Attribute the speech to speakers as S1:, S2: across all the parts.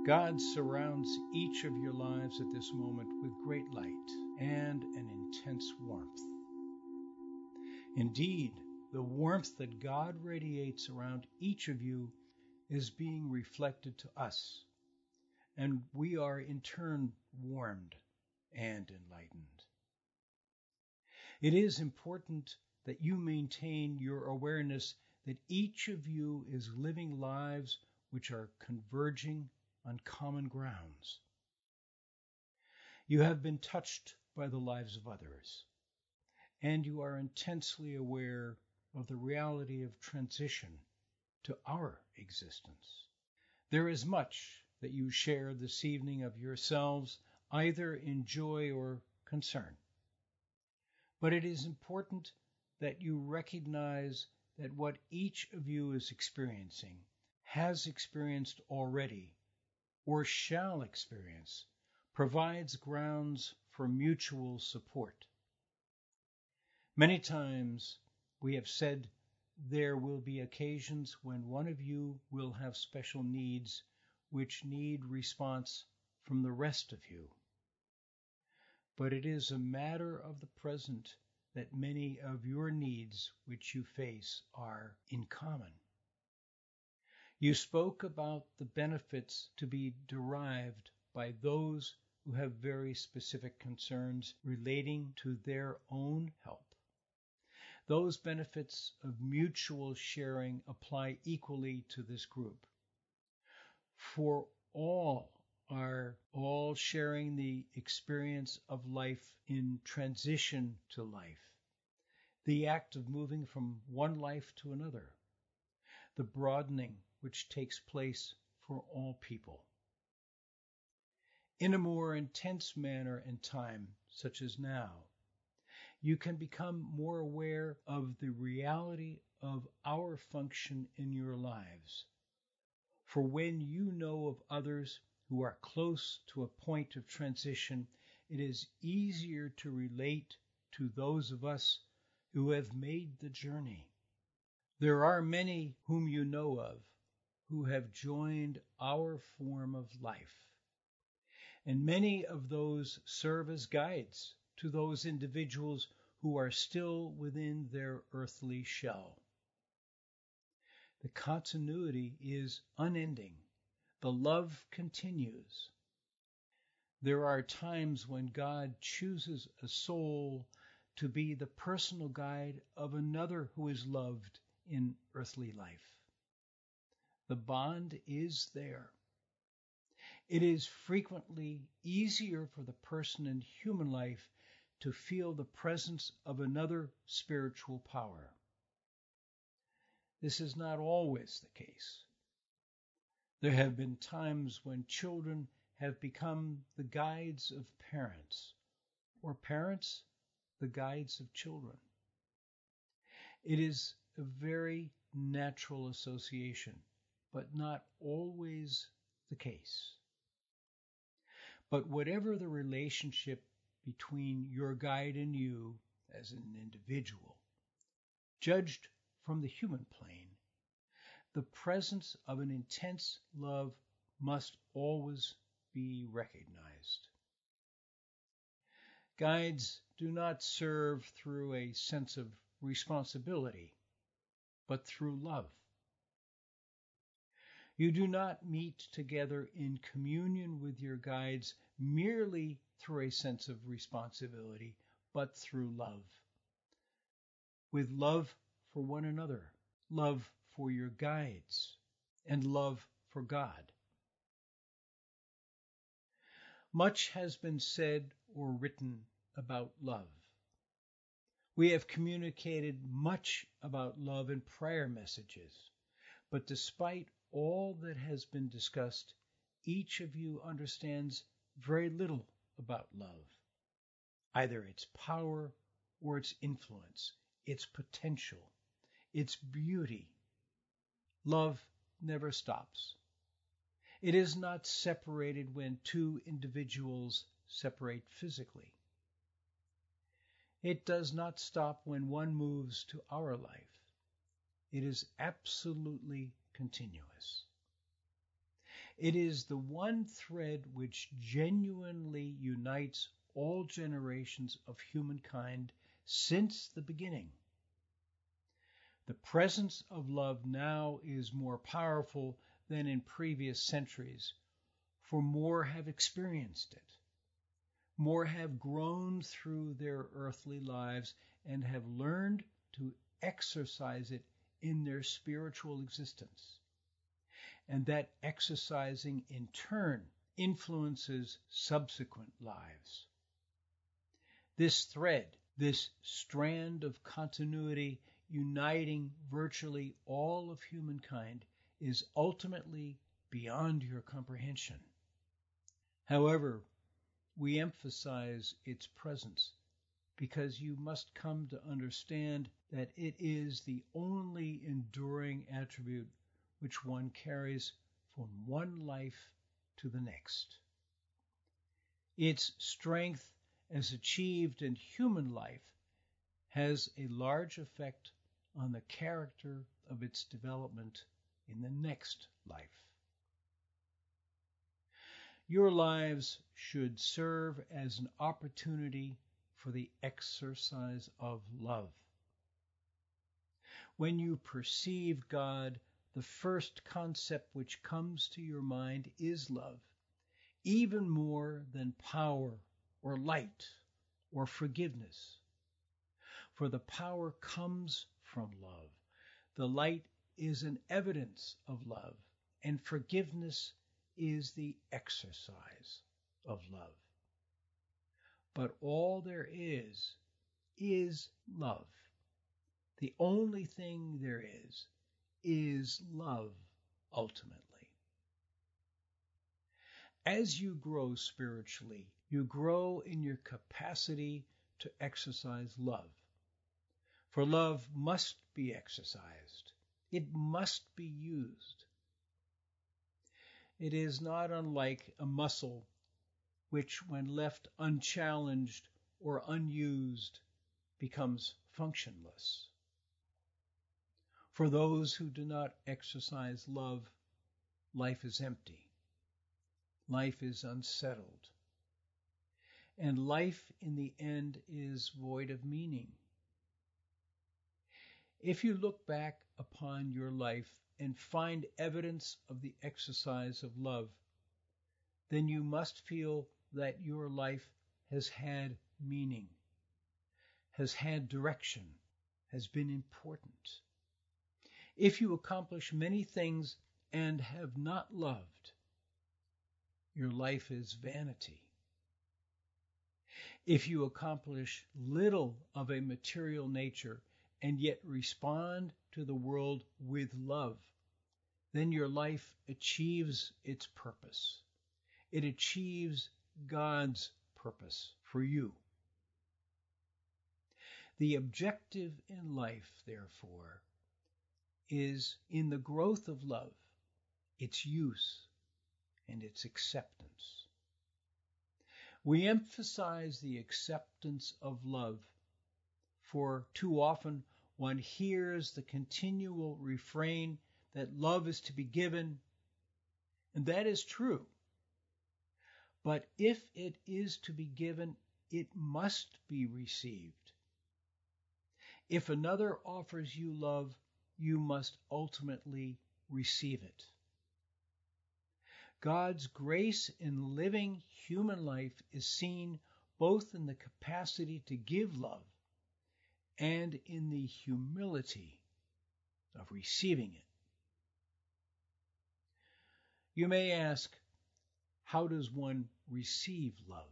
S1: God surrounds each of your lives at this moment with great light and an intense warmth. Indeed, the warmth that God radiates around each of you is being reflected to us, and we are in turn warmed and enlightened. It is important that you maintain your awareness that each of you is living lives which are converging on common grounds. You have been touched by the lives of others, and you are intensely aware of the reality of transition to our existence. There is much that you share this evening of yourselves, either in joy or concern. But it is important that you recognize that what each of you is experiencing, has experienced already, or shall experience, provides grounds for mutual support. Many times we have said there will be occasions when one of you will have special needs which need response from the rest of you. But it is a matter of the present that many of your needs which you face are in common. You spoke about the benefits to be derived by those who have very specific concerns relating to their own help. Those benefits of mutual sharing apply equally to this group. For all are all sharing the experience of life in transition to life, the act of moving from one life to another, the broadening which takes place for all people. In a more intense manner and time, such as now, you can become more aware of the reality of our function in your lives. For when you know of others who are close to a point of transition, it is easier to relate to those of us who have made the journey. There are many whom you know of who have joined our form of life, and many of those serve as guides to those individuals who are still within their earthly shell. The continuity is unending. The love continues. There are times when God chooses a soul to be the personal guide of another who is loved in earthly life. The bond is there. It is frequently easier for the person in human life to feel the presence of another spiritual power. This is not always the case. There have been times when children have become the guides of parents, or parents the guides of children. It is a very natural association, but not always the case. But whatever the relationship between your guide and you as an individual, judged from the human plane, the presence of an intense love must always be recognized. Guides do not serve through a sense of responsibility, but through love. You do not meet together in communion with your guides merely through a sense of responsibility, but through love. With love for one another, love for your guides, and love for God. Much has been said or written about love. We have communicated much about love in prayer messages, but despite all that has been discussed, each of you understands very little about love, either its power or its influence, its potential, its beauty. Love never stops. It is not separated when two individuals separate physically. It does not stop when one moves to our life. It is absolutely continuous. It is the one thread which genuinely unites all generations of humankind since the beginning. The presence of love now is more powerful than in previous centuries, for more have experienced it. More have grown through their earthly lives and have learned to exercise it in their spiritual existence. And that exercising in turn influences subsequent lives. This thread, this strand of continuity uniting virtually all of humankind, is ultimately beyond your comprehension. However, we emphasize its presence because you must come to understand that it is the only enduring attribute which one carries from one life to the next. Its strength as achieved in human life has a large effect on the character of its development in the next life. Your lives should serve as an opportunity for the exercise of love. When you perceive God, the first concept which comes to your mind is love, even more than power or light or forgiveness. For the power comes from love. The light is an evidence of love, and forgiveness is the exercise of love. But all there is love. The only thing there is love ultimately. As you grow spiritually, you grow in your capacity to exercise love. For love must be exercised. It must be used. It is not unlike a muscle which, when left unchallenged or unused, becomes functionless. For those who do not exercise love, life is empty. Life is unsettled. And life, in the end, is void of meaning. If you look back upon your life and find evidence of the exercise of love, then you must feel that your life has had meaning, has had direction, has been important. If you accomplish many things and have not loved, your life is vanity. If you accomplish little of a material nature and yet respond to the world with love, then your life achieves its purpose. It achieves God's purpose for you. The objective in life, therefore, is in the growth of love, its use, and its acceptance. We emphasize the acceptance of love, for too often one hears the continual refrain that love is to be given, and that is true. But if it is to be given, it must be received. If another offers you love, you must ultimately receive it. God's grace in living human life is seen both in the capacity to give love and in the humility of receiving it. You may ask, how does one receive love?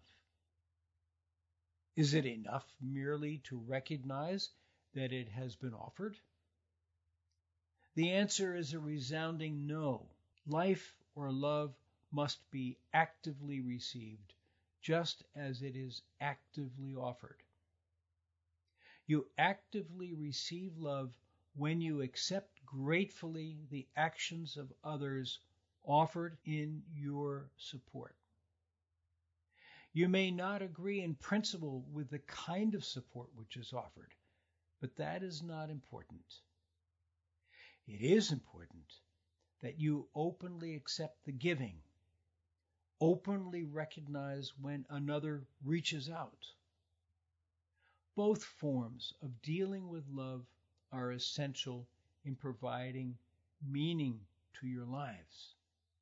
S1: Is it enough merely to recognize that it has been offered? The answer is a resounding no. Life or love must be actively received, just as it is actively offered. You actively receive love when you accept gratefully the actions of others offered in your support. You may not agree in principle with the kind of support which is offered, but that is not important. It is important that you openly accept the giving, openly recognize when another reaches out. Both forms of dealing with love are essential in providing meaning to your lives.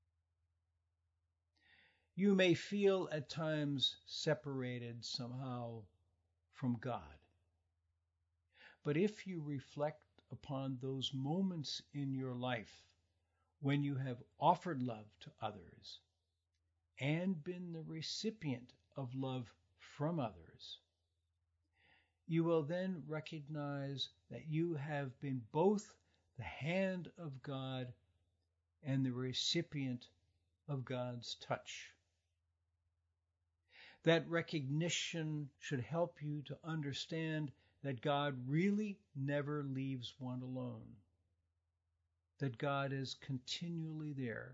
S1: You may feel at times separated somehow from God. But if you reflect upon those moments in your life when you have offered love to others and been the recipient of love from others, you will then recognize that you have been both the hand of God and the recipient of God's touch. That recognition should help you to understand that God really never leaves one alone, that God is continually there.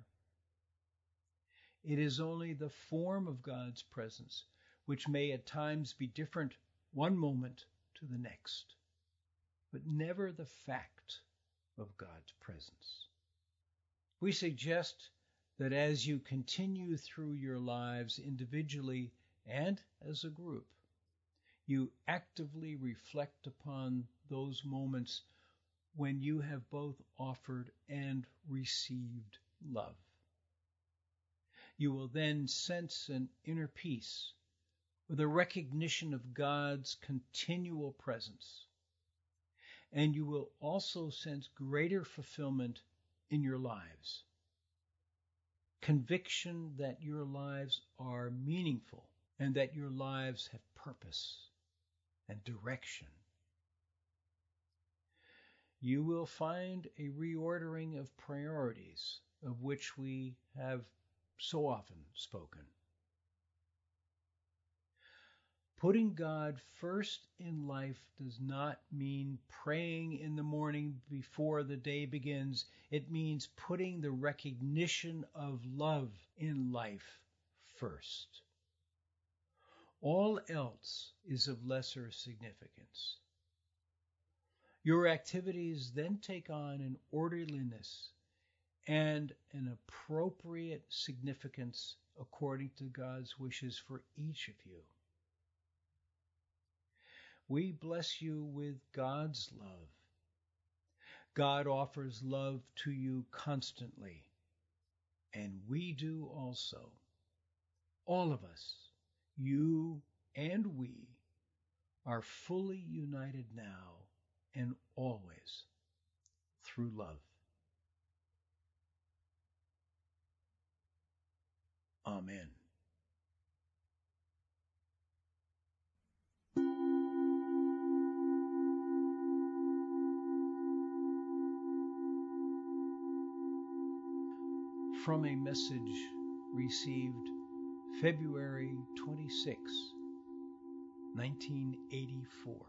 S1: It is only the form of God's presence, which may at times be different one moment to the next, but never the fact of God's presence. We suggest that as you continue through your lives individually and as a group, you actively reflect upon those moments when you have both offered and received love. You will then sense an inner peace with a recognition of God's continual presence, and you will also sense greater fulfillment in your lives, conviction that your lives are meaningful and that your lives have purpose and direction. You will find a reordering of priorities, of which we have so often spoken. Putting God first in life does not mean praying in the morning before the day begins. It means putting the recognition of love in life first. All else is of lesser significance. Your activities then take on an orderliness and an appropriate significance according to God's wishes for each of you. We bless you with God's love. God offers love to you constantly, and we do also. All of us, you and we, are fully united now and always through love. Amen. From a message received February 26, 1984.